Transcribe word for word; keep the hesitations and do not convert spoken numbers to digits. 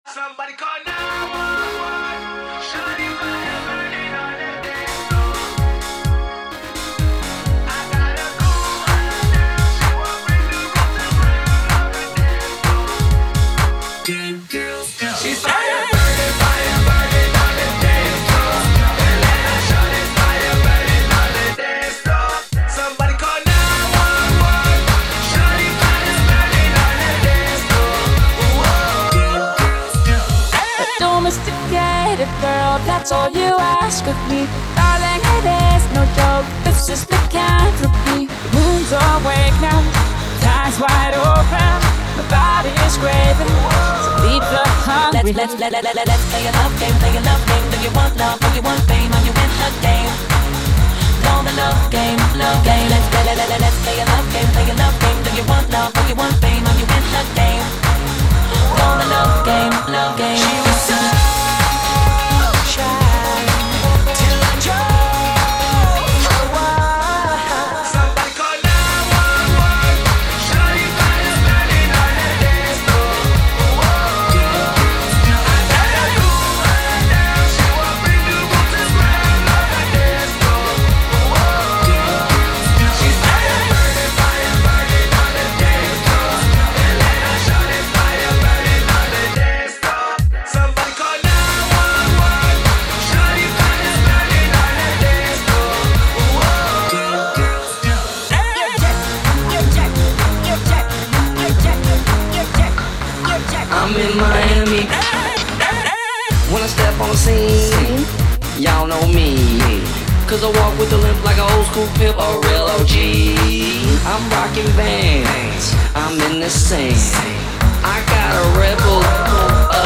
Somebody call nine one one. Shawty fire burning on the dance floor. I gotta cool her down. She won't bring the roots around on the dance floor. Damn girls, go. She's fire burning, fire burning on the dance floor. Atlanta shawty fire burning on the dance floor. Somebody call nine one one. Shawty fire burning on the dance floor. Domesticated girl, that's all you ask of me. Darling, it is no joke, this is lycanthropy. The moon's awake now, eyes wide open. My body is craving, so leave the hungry. Let's, let's, let, let, let, let, let's play a love game, play a love game. Do you want love, or you want fame, or you in the game? Know the love game, love game. Let's play, let, let, let, let's play a love game, play a love game. Do you want love, or you want fame, or you in the game? Know the love game, love game. She was so shy till I drove her wild. Somebody call nine one one. Shawty fire burning on the dance floor. I gotta cool her down. She won't bring the roots around on the dance floor. She's fire burning, fire burning on the dance floor. Atlanta shawty fire burning on the dance floor. Somebody call nine one one. Shawty fire burning on the dance floor. I'm in Miami. When I step on the scene, y'all know me. Cause I walk with a limp like an old school pimp, a real O G. I'm rocking Vans, I'm in the scene. I got a Red Bull, a